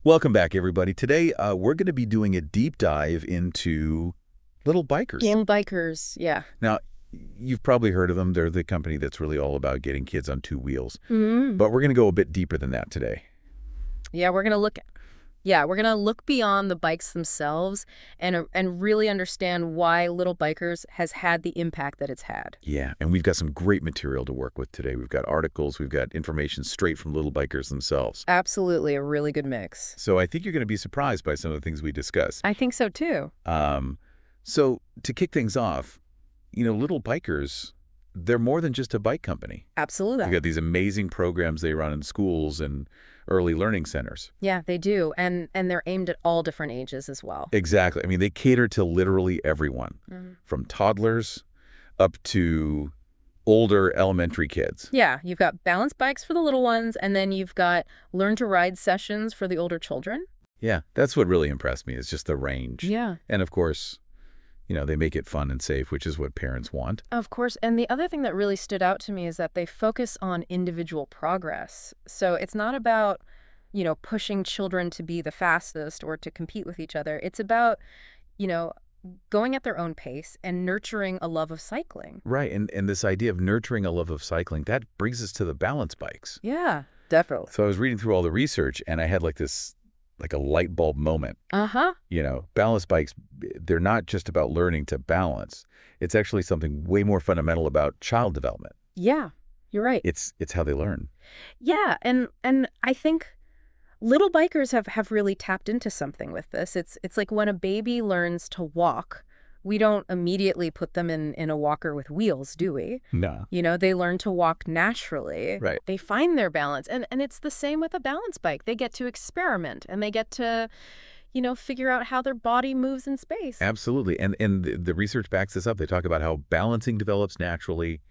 Welcome back, everybody. Today, we're going to be doing a deep dive into Little Bikers. Young bikers, yeah. Now, you've probably heard of them. They're the company that's really all about getting kids on two wheels. Mm. But we're going to go a bit deeper than that today. Yeah, we're gonna look beyond the bikes themselves and really understand why Little Bikers has had the impact that it's had. Yeah, and we've got some great material to work with today. We've got articles, we've got information straight from Little Bikers themselves. Absolutely, a really good mix. So I think you're going to be surprised by some of the things we discuss. I think so too. So to kick things off, Little Bikers, they're more than just a bike company. Absolutely. They've got these amazing programs they run in schools and early learning centers. Yeah, they do, and they're aimed at all different ages as well. Exactly. I mean, they cater to literally everyone, from toddlers up to older elementary kids. Yeah, you've got balance bikes for the little ones, and then you've got learn to ride sessions for the older children. Yeah, that's what really impressed me is just the range. Yeah. And of course, they make it fun and safe, which is what parents want. Of course. And the other thing that really stood out to me is that they focus on individual progress. So it's not about, pushing children to be the fastest or to compete with each other. It's about, you know, going at their own pace and nurturing a love of cycling. Right. And this idea of nurturing a love of cycling, that brings us to the balance bikes. Yeah, definitely. So I was reading through all the research and I had like a light bulb moment. Uh-huh. Balance bikes, they're not just about learning to balance. It's actually something way more fundamental about child development. Yeah, you're right. It's how they learn. Yeah, and I think Little Bikers have really tapped into something with this. It's like when a baby learns to walk, we don't immediately put them in a walker with wheels, do we? No. They learn to walk naturally. Right. They find their balance. And it's the same with a balance bike. They get to experiment and they get to, figure out how their body moves in space. Absolutely. And the research backs this up. They talk about how balancing develops naturally,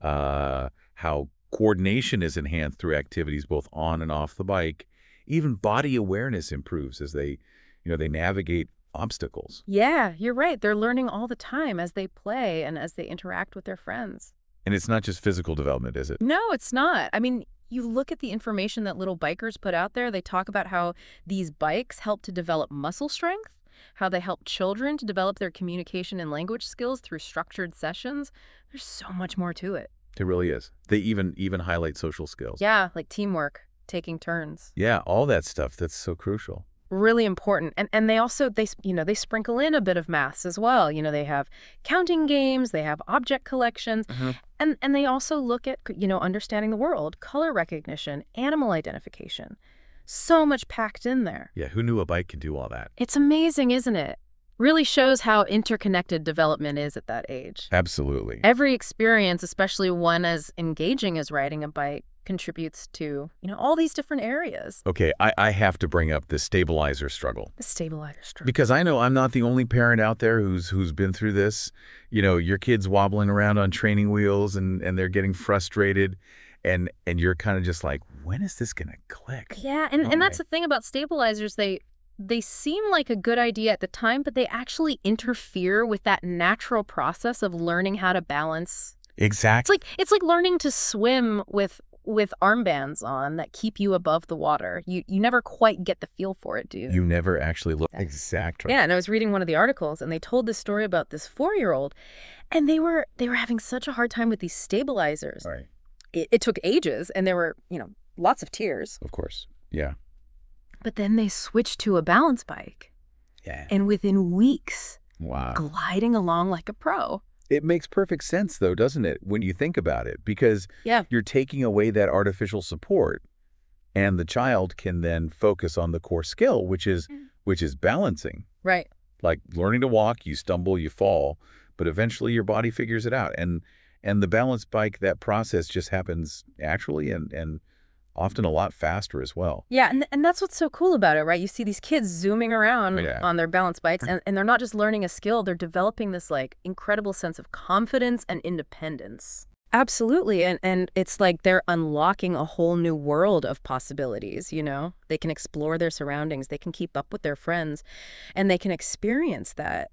how coordination is enhanced through activities both on and off the bike. Even body awareness improves as they navigate obstacles. Yeah, you're right. They're learning all the time as they play and as they interact with their friends. And it's not just physical development, is it? No, it's not. I mean, you look at the information that Little Bikers put out there, they talk about how these bikes help to develop muscle strength, how they help children to develop their communication and language skills through structured sessions. There's so much more to it. It really is. They even highlight social skills. Yeah, like teamwork, taking turns. Yeah, all that stuff. That's so crucial. Really important. And they also, they sprinkle in a bit of maths as well. They have counting games, they have object collections, and they also look at, understanding the world, color recognition, animal identification. So much packed in there. Yeah, who knew a bike could do all that? It's amazing, isn't it? Really shows how interconnected development is at that age. Absolutely. Every experience, especially one as engaging as riding a bike, contributes to, all these different areas. Okay, I have to bring up the stabilizer struggle. The stabilizer struggle. Because I know I'm not the only parent out there who's been through this. Your kid's wobbling around on training wheels and they're getting frustrated and you're kind of just like, when is this going to click? Yeah, and that's the thing about stabilizers. They seem like a good idea at the time, but they actually interfere with that natural process of learning how to balance. Exactly. It's like learning to swim with armbands on that keep you above the water. You never quite get the feel for it, do you? You never actually look. Exactly. Yeah, and I was reading one of the articles, and they told this story about this 4-year-old, and they were having such a hard time with these stabilizers. Right. It took ages, and there were, lots of tears. Of course. Yeah. But then they switched to a balance bike. Yeah. And within weeks, wow, gliding along like a pro. It makes perfect sense, though, doesn't it, when you think about it? Because you're taking away that artificial support, and the child can then focus on the core skill, which is balancing. Right. Like learning to walk, you stumble, you fall, but eventually your body figures it out. And the balance bike, that process just happens naturally and often a lot faster as well. Yeah, and that's what's so cool about it, right? You see these kids zooming around on their balance bikes, and they're not just learning a skill, they're developing this, incredible sense of confidence and independence. Absolutely, and it's like they're unlocking a whole new world of possibilities, They can explore their surroundings, they can keep up with their friends, and they can experience that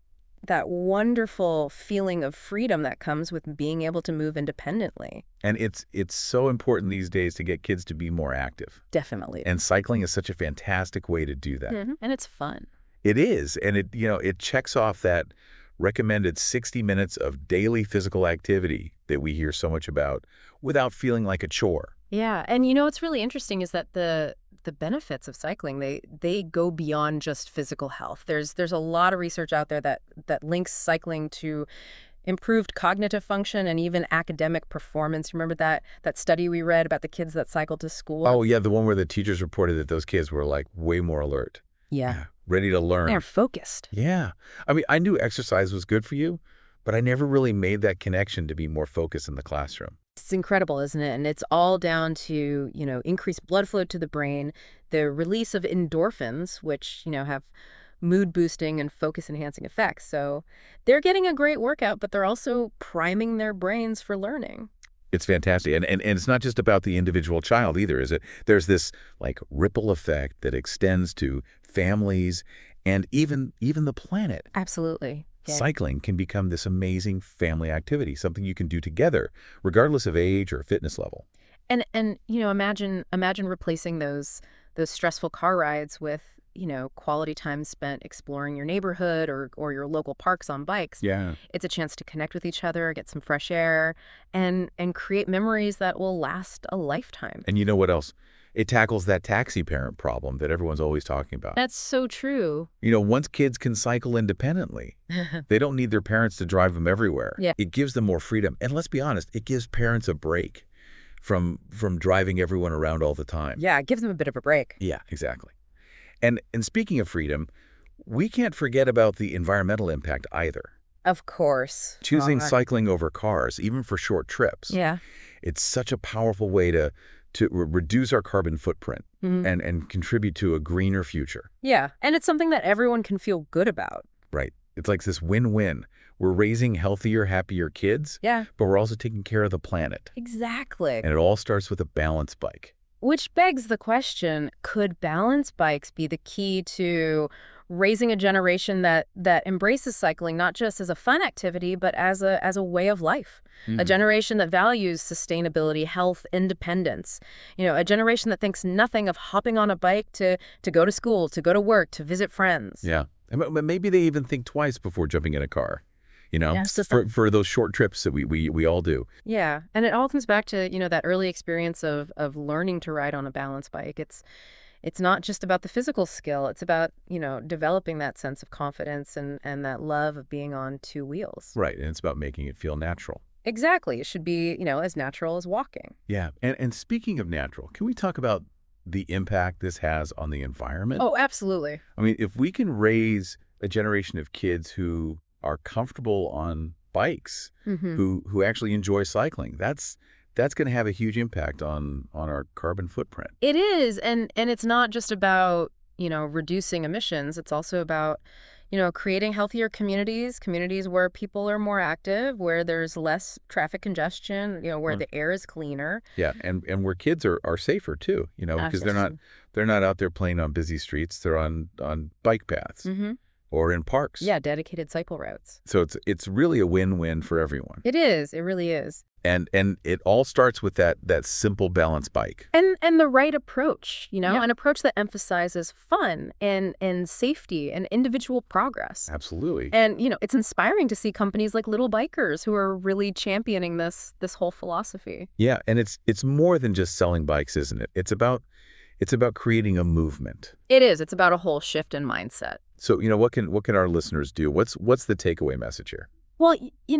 that wonderful feeling of freedom that comes with being able to move independently. And it's so important these days to get kids to be more active. Definitely. And cycling is such a fantastic way to do that. And it's fun. It is. And it checks off that recommended 60 minutes of daily physical activity that we hear so much about without feeling like a chore. Yeah. And what's really interesting is that the benefits of cycling, they go beyond just physical health. There's a lot of research out there that links cycling to improved cognitive function and even academic performance. Remember that study we read about the kids that cycled to school? Oh, yeah, the one where the teachers reported that those kids were like way more alert. Yeah. Ready to learn. They're focused. Yeah. I mean, I knew exercise was good for you, but I never really made that connection to be more focused in the classroom. It's incredible, isn't it? And it's all down to, increased blood flow to the brain, the release of endorphins, which, have mood-boosting and focus-enhancing effects. So they're getting a great workout, but they're also priming their brains for learning. It's fantastic. And it's not just about the individual child either, is it? There's this like ripple effect that extends to families and even the planet. Absolutely. Yeah. Cycling can become this amazing family activity, something you can do together, regardless of age or fitness level. And imagine replacing those stressful car rides with, quality time spent exploring your neighborhood or your local parks on bikes. Yeah. It's a chance to connect with each other, get some fresh air, and create memories that will last a lifetime. And you know what else? It tackles that taxi parent problem that everyone's always talking about. That's so true. Once kids can cycle independently, they don't need their parents to drive them everywhere. Yeah. It gives them more freedom. And let's be honest, it gives parents a break from driving everyone around all the time. Yeah, it gives them a bit of a break. Yeah, exactly. And speaking of freedom, we can't forget about the environmental impact either. Of course. Choosing cycling over cars, even for short trips. Yeah. It's such a powerful way to reduce our carbon footprint and contribute to a greener future. Yeah, and it's something that everyone can feel good about. Right. It's like this win-win. We're raising healthier, happier kids, yeah, but we're also taking care of the planet. Exactly. And it all starts with a balance bike. Which begs the question, could balance bikes be the key to raising a generation that embraces cycling not just as a fun activity, but as a way of life? A generation that values sustainability, health, independence. A generation that thinks nothing of hopping on a bike to go to school, to go to work, to visit friends. Yeah. And maybe they even think twice before jumping in a car. Yes, for those short trips that we all do. Yeah. And it all comes back to, that early experience of learning to ride on a balance bike. It's not just about the physical skill. It's about, developing that sense of confidence and that love of being on two wheels. Right. And it's about making it feel natural. Exactly. It should be, as natural as walking. Yeah. And speaking of natural, can we talk about the impact this has on the environment? Oh, absolutely. I mean, if we can raise a generation of kids who are comfortable on bikes, who actually enjoy cycling, that's going to have a huge impact on our carbon footprint. It is, and it's not just about, reducing emissions. It's also about, creating healthier communities where people are more active, where there's less traffic congestion, where the air is cleaner. Yeah, and where kids are safer too, because they're not out there playing on busy streets. They're on bike paths. Or in parks. Yeah, dedicated cycle routes. So it's really a win-win for everyone. It is. It really is. And it all starts with that simple balance bike. And the right approach, an approach that emphasizes fun and safety and individual progress. Absolutely. And, it's inspiring to see companies like Little Bikers who are really championing this whole philosophy. Yeah, and it's more than just selling bikes, isn't it? It's about creating a movement. It is. It's about a whole shift in mindset. So, what can our listeners do? What's the takeaway message here? Well,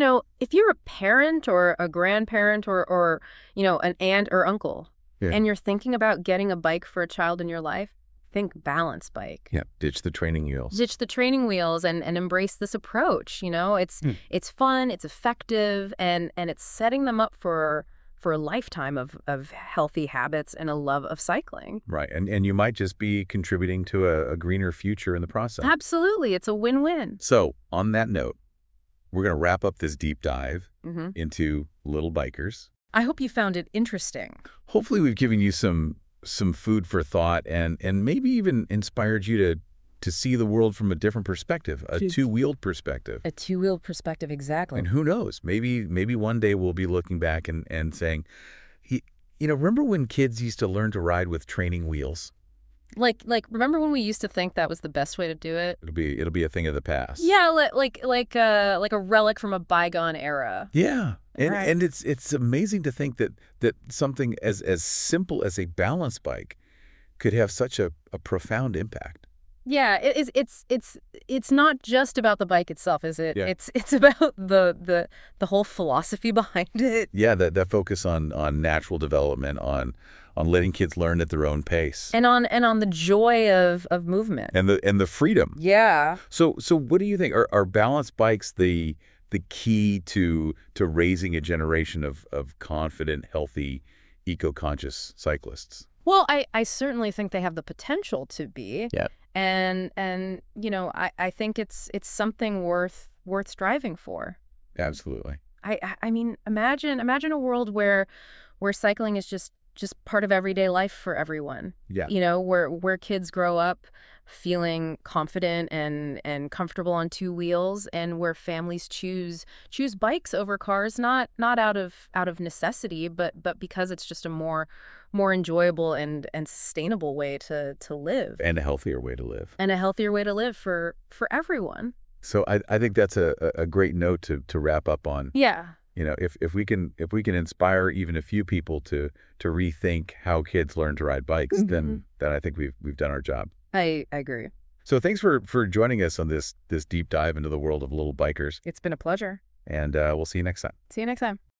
if you're a parent or a grandparent or an aunt or uncle, and you're thinking about getting a bike for a child in your life, think balance bike. Yeah, ditch the training wheels. Ditch the training wheels and embrace this approach. It's fun, it's effective, and it's setting them up for a lifetime of healthy habits and a love of cycling. Right. And you might just be contributing to a greener future in the process. Absolutely. It's a win-win. So on that note, we're going to wrap up this deep dive into Little Bikers. I hope you found it interesting. Hopefully we've given you some food for thought and maybe even inspired you to see the world from a different perspective, a two-wheeled perspective. A two-wheeled perspective, exactly. And who knows? Maybe one day we'll be looking back and saying, remember when kids used to learn to ride with training wheels? Like, remember when we used to think that was the best way to do it? It'll be a thing of the past. Yeah, like a relic from a bygone era. Yeah. And Right. and it's amazing to think that something as simple as a balance bike could have such a profound impact. Yeah, it's not just about the bike itself, is it? Yeah. It's about the whole philosophy behind it. Yeah, that focus on natural development, on letting kids learn at their own pace. And on the joy of movement. And the freedom. Yeah. So what do you think? Are balance bikes the key to raising a generation of confident, healthy, eco-conscious cyclists? Well, I certainly think they have the potential to be. Yeah. And I think it's something worth striving for. Absolutely. I mean, imagine a world where cycling is just part of everyday life for everyone. Yeah. Where kids grow up feeling confident and comfortable on two wheels, and where families choose bikes over cars, not out of necessity, but because it's just a more enjoyable and sustainable way to live. And a healthier way to live. And a healthier way to live for everyone. So I think that's a great note to wrap up on. Yeah. If we can inspire even a few people to rethink how kids learn to ride bikes, then I think we've done our job. I agree. So thanks for joining us on this deep dive into the world of little bikers. It's been a pleasure. And we'll see you next time. See you next time.